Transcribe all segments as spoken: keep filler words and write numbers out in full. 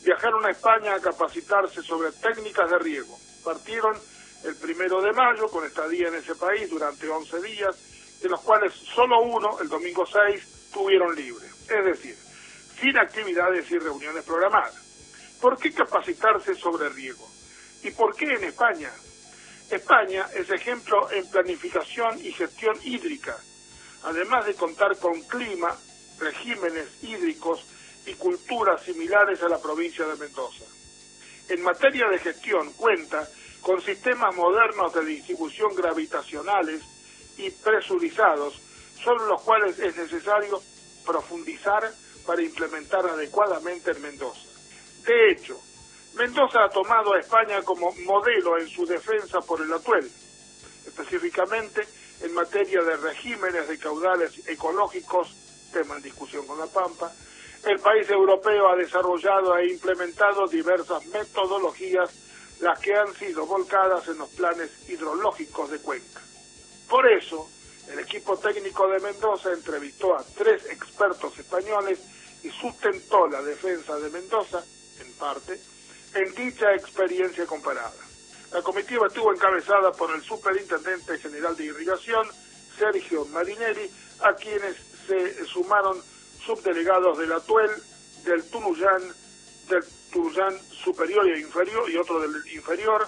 viajaron a España a capacitarse sobre técnicas de riego. Partieron el primero de mayo con estadía en ese país durante once días, de los cuales solo uno, el domingo seis, tuvieron libre, es decir, sin actividades y reuniones programadas. ¿Por qué capacitarse sobre riego? ¿Y por qué en España? España es ejemplo en planificación y gestión hídrica, además de contar con clima, regímenes hídricos y culturas similares a la provincia de Mendoza. En materia de gestión cuenta con sistemas modernos de distribución gravitacionales y presurizados, sobre los cuales es necesario profundizar para implementar adecuadamente en Mendoza. De hecho, Mendoza ha tomado a España como modelo en su defensa por el atuel, específicamente en materia de regímenes de caudales ecológicos, tema en discusión con La Pampa. El país europeo ha desarrollado e implementado diversas metodologías, las que han sido volcadas en los planes hidrológicos de Cuenca. Por eso, el equipo técnico de Mendoza entrevistó a tres expertos españoles y sustentó la defensa de Mendoza, en parte, en dicha experiencia comparada. La comitiva estuvo encabezada por el Superintendente General de Irrigación, Sergio Marinelli, a quienes se sumaron subdelegados del Atuel, del Tunuyán, del Tunuyán superior e inferior y otro del inferior,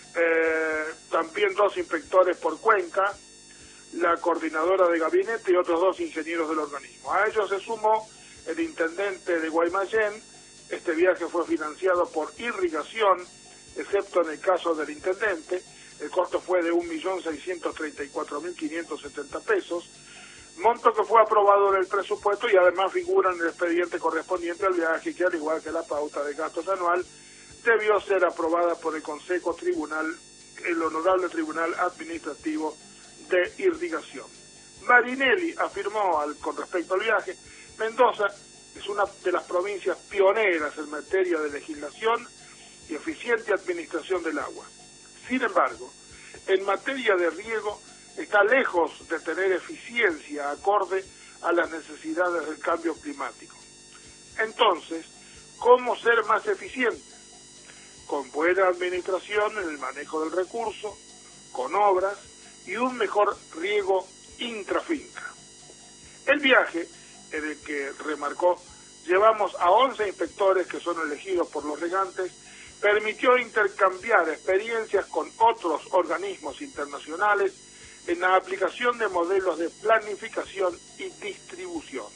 eh, también dos inspectores por Cuenca, la coordinadora de gabinete y otros dos ingenieros del organismo. A ellos se sumó el intendente de Guaymallén. Este viaje fue financiado por Irrigación, excepto en el caso del intendente. El costo fue de un millón seiscientos treinta y cuatro mil quinientos setenta pesos, monto que fue aprobado en el presupuesto y además figura en el expediente correspondiente al viaje, que al igual que la pauta de gastos anual, debió ser aprobada por el Consejo Tribunal, el Honorable Tribunal Administrativo de Irrigación. Marinelli afirmó al, con respecto al viaje: Mendoza es una de las provincias pioneras en materia de legislación y eficiente administración del agua. Sin embargo, en materia de riego está lejos de tener eficiencia acorde a las necesidades del cambio climático. Entonces, ¿cómo ser más eficiente? Con buena administración en el manejo del recurso, con obras y un mejor riego intrafinca. El viaje, en el que remarcó, llevamos a once inspectores que son elegidos por los regantes, permitió intercambiar experiencias con otros organismos internacionales en la aplicación de modelos de planificación y distribución.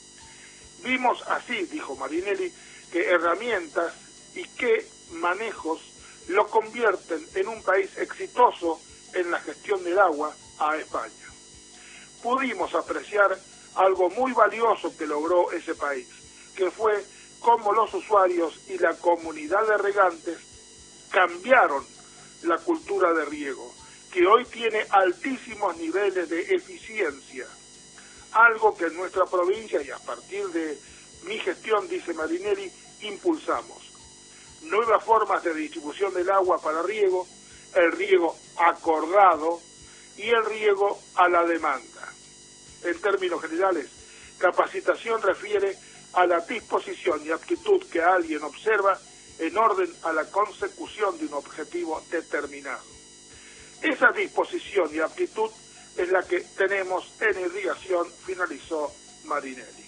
Vimos así, dijo Marinelli, que herramientas y que manejos lo convierten en un país exitoso en la gestión del agua a España. Pudimos apreciar algo muy valioso que logró ese país, que fue cómo los usuarios y la comunidad de regantes cambiaron la cultura de riego, que hoy tiene altísimos niveles de eficiencia, algo que en nuestra provincia, y a partir de mi gestión, dice Marinelli, impulsamos. Nuevas formas de distribución del agua para riego, el riego acordado y el riego a la demanda. En términos generales, capacitación refiere a la disposición y aptitud que alguien observa en orden a la consecución de un objetivo determinado. Esa disposición y aptitud es la que tenemos en irrigación, finalizó Marinelli.